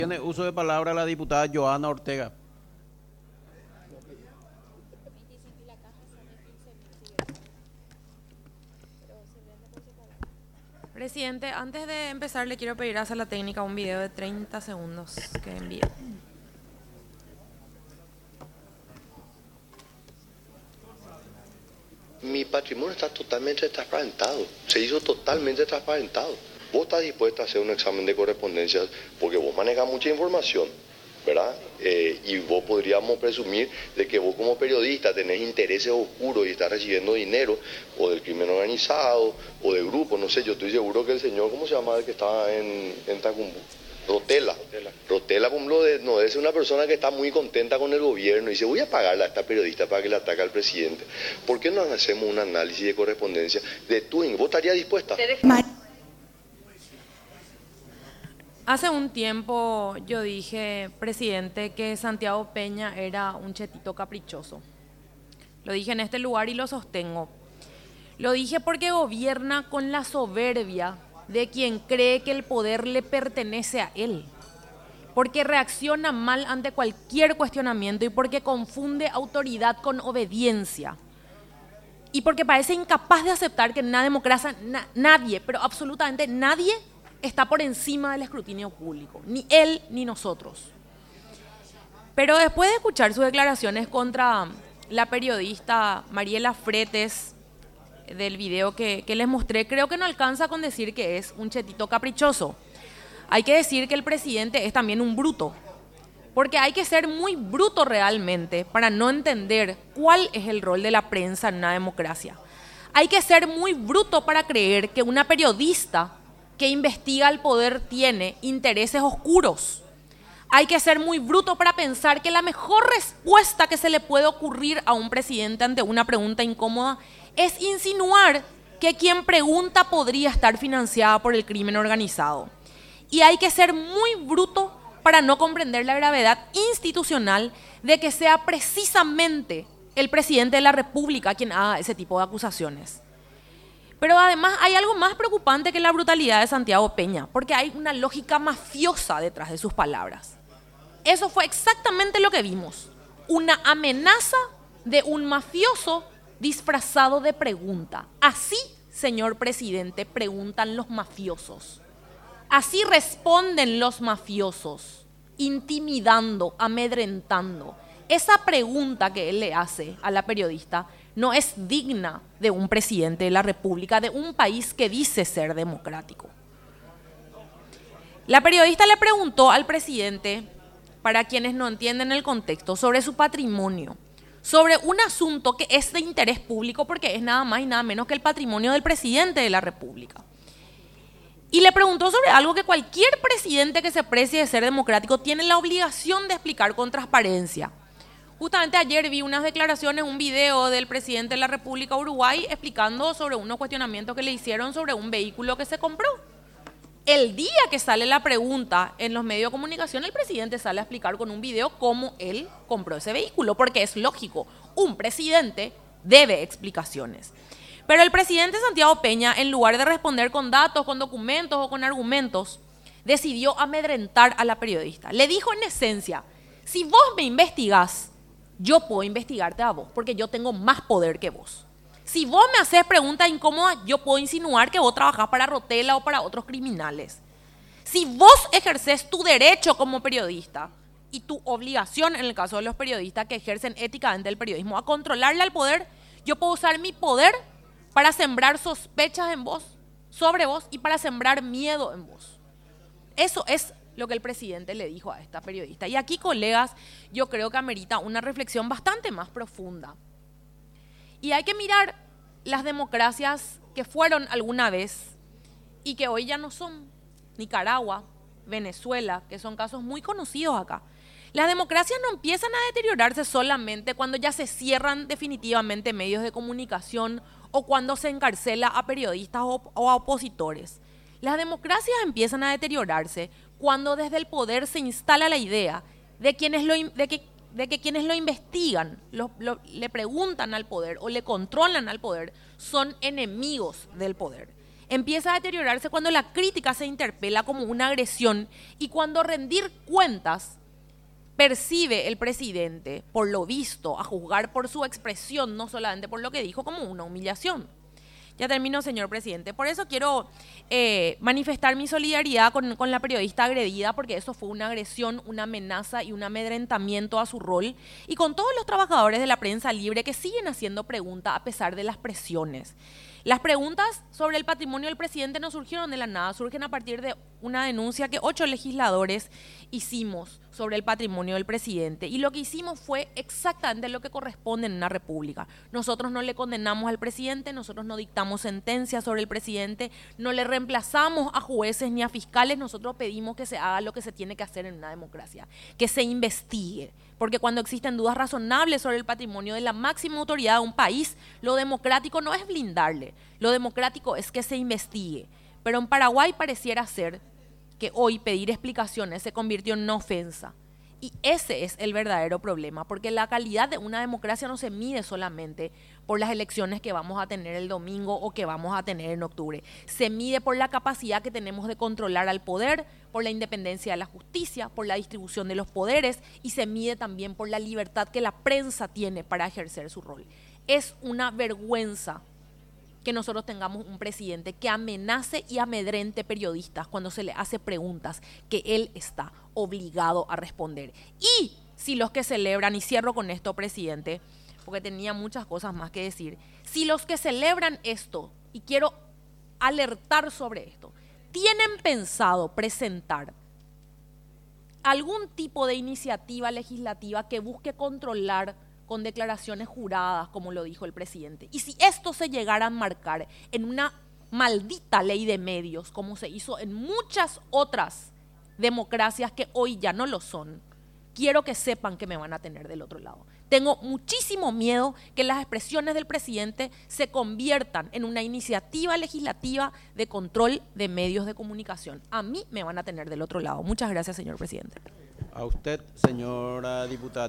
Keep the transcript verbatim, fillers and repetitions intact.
Tiene uso de palabra la diputada Joana Ortega. Presidente, antes de empezar le quiero pedir a Sala Técnica un video de treinta segundos que envíe. Mi patrimonio está totalmente transparentado, se hizo totalmente transparentado. Vos estás dispuesta a hacer un examen de correspondencia porque vos manejas mucha información, ¿verdad? Eh, y vos podríamos presumir de que vos como periodista tenés intereses oscuros y estás recibiendo dinero o del crimen organizado o de grupos, no sé, yo estoy seguro que el señor, ¿cómo se llama el que estaba en, en Tacumbo? Rotela. Rotela, Rotela como lo de, no, es una persona que está muy contenta con el gobierno y dice, voy a pagarle a esta periodista para que le ataque al presidente. ¿Por qué no hacemos un análisis de correspondencia de tu? ¿Vos estarías dispuesta? Hace un tiempo yo dije, presidente, que Santiago Peña era un chetito caprichoso. Lo dije en este lugar y lo sostengo. Lo dije porque gobierna con la soberbia de quien cree que el poder le pertenece a él, porque reacciona mal ante cualquier cuestionamiento y porque confunde autoridad con obediencia, y porque parece incapaz de aceptar que en una democracia na- nadie, pero absolutamente nadie, está por encima del escrutinio público, ni él ni nosotros. Pero después de escuchar sus declaraciones contra la periodista Mariela Fretes, del video que, que les mostré, creo que no alcanza con decir que es un chetito caprichoso. Hay que decir que el presidente es también un bruto, porque hay que ser muy bruto realmente para no entender cuál es el rol de la prensa en una democracia. Hay que ser muy bruto para creer que una periodista que investiga el poder tiene intereses oscuros. Hay que ser muy bruto para pensar que la mejor respuesta que se le puede ocurrir a un presidente ante una pregunta incómoda es insinuar que quien pregunta podría estar financiada por el crimen organizado. Y hay que ser muy bruto para no comprender la gravedad institucional de que sea precisamente el presidente de la República quien haga ese tipo de acusaciones. Pero además hay algo más preocupante que la brutalidad de Santiago Peña, porque hay una lógica mafiosa detrás de sus palabras. Eso fue exactamente lo que vimos, una amenaza de un mafioso disfrazado de pregunta. Así, señor presidente, preguntan los mafiosos. Así responden los mafiosos, intimidando, amedrentando. Esa pregunta que él le hace a la periodista no es digna de un presidente de la República, de un país que dice ser democrático. La periodista le preguntó al presidente, para quienes no entienden el contexto, sobre su patrimonio, sobre un asunto que es de interés público porque es nada más y nada menos que el patrimonio del presidente de la República. Y le preguntó sobre algo que cualquier presidente que se precie de ser democrático tiene la obligación de explicar con transparencia. Justamente ayer vi unas declaraciones, un video del presidente de la República Uruguay explicando sobre unos cuestionamientos que le hicieron sobre un vehículo que se compró. El día que sale la pregunta en los medios de comunicación, el presidente sale a explicar con un video cómo él compró ese vehículo, porque es lógico, un presidente debe explicaciones. Pero el presidente Santiago Peña, en lugar de responder con datos, con documentos o con argumentos, decidió amedrentar a la periodista. Le dijo en esencia, si vos me investigás, yo puedo investigarte a vos, porque yo tengo más poder que vos. Si vos me haces preguntas incómodas, yo puedo insinuar que vos trabajás para Rotela o para otros criminales. Si vos ejercés tu derecho como periodista y tu obligación, en el caso de los periodistas que ejercen éticamente el periodismo, a controlarle al poder, yo puedo usar mi poder para sembrar sospechas en vos, sobre vos, y para sembrar miedo en vos. Eso es lo que el presidente le dijo a esta periodista. Y aquí, colegas, yo creo que amerita una reflexión bastante más profunda. Y hay que mirar las democracias que fueron alguna vez y que hoy ya no son. Nicaragua, Venezuela, que son casos muy conocidos acá. Las democracias no empiezan a deteriorarse solamente cuando ya se cierran definitivamente medios de comunicación o cuando se encarcela a periodistas o, o a opositores. Las democracias empiezan a deteriorarse cuando desde el poder se instala la idea de, quienes lo, de que de que quienes lo investigan, lo, lo, le preguntan al poder o le controlan al poder, son enemigos del poder. empieza a deteriorarse cuando la crítica se interpela como una agresión y cuando rendir cuentas percibe el presidente, por lo visto, a juzgar por su expresión, no solamente por lo que dijo, como una humillación. Ya termino, señor presidente. Por eso quiero eh, manifestar mi solidaridad con, con la periodista agredida, porque eso fue una agresión, una amenaza y un amedrentamiento a su rol, y con todos los trabajadores de la prensa libre que siguen haciendo preguntas a pesar de las presiones. Las preguntas sobre el patrimonio del presidente no surgieron de la nada, surgen a partir de una denuncia que ocho legisladores hicimos sobre el patrimonio del presidente. Y lo que hicimos fue exactamente lo que corresponde en una república. Nosotros no le condenamos al presidente, nosotros no dictamos sentencias sobre el presidente, no le reemplazamos a jueces ni a fiscales, nosotros pedimos que se haga lo que se tiene que hacer en una democracia, que se investigue. Porque cuando existen dudas razonables sobre el patrimonio de la máxima autoridad de un país, lo democrático no es blindarle, lo democrático es que se investigue. Pero en Paraguay pareciera ser que hoy pedir explicaciones se convirtió en una ofensa. Y ese es el verdadero problema, porque la calidad de una democracia no se mide solamente por las elecciones que vamos a tener el domingo o que vamos a tener en octubre. Se mide por la capacidad que tenemos de controlar al poder, por la independencia de la justicia, por la distribución de los poderes, y se mide también por la libertad que la prensa tiene para ejercer su rol. Es una vergüenza que nosotros tengamos un presidente que amenace y amedrente periodistas cuando se le hace preguntas que él está obligado a responder. Y si los que celebran, y cierro con esto, presidente, porque tenía muchas cosas más que decir, si los que celebran esto, y quiero alertar sobre esto, tienen pensado presentar algún tipo de iniciativa legislativa que busque controlar con declaraciones juradas, como lo dijo el presidente. Y si esto se llegara a marcar en una maldita ley de medios, como se hizo en muchas otras democracias que hoy ya no lo son, quiero que sepan que me van a tener del otro lado. Tengo muchísimo miedo que las expresiones del presidente se conviertan en una iniciativa legislativa de control de medios de comunicación. A mí me van a tener del otro lado. Muchas gracias, señor presidente. A usted, señora diputada.